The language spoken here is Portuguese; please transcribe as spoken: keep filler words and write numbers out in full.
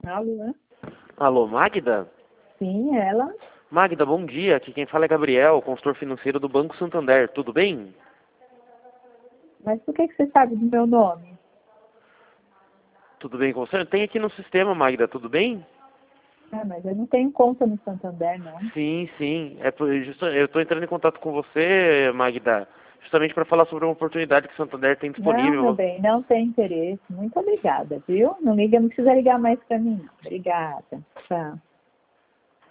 Alô? Alô, Magda? Sim, ela. Magda, bom dia. Aqui quem fala é Gabriel, consultor financeiro do Banco Santander. Tudo bem? Mas por que, que você sabe do meu nome? Tudo bem com você? Tem aqui no sistema, Magda, tudo bem? Ah, mas eu não tenho conta no Santander, não. Sim, sim. É por, justo, eu estou entrando em contato com você, Magda, justamente para falar sobre uma oportunidade que o Santander tem Não, meu disponível. bem, não tem interesse. Muito obrigada, viu? Não liga, não precisa ligar mais para mim, não. Obrigada. Tchau.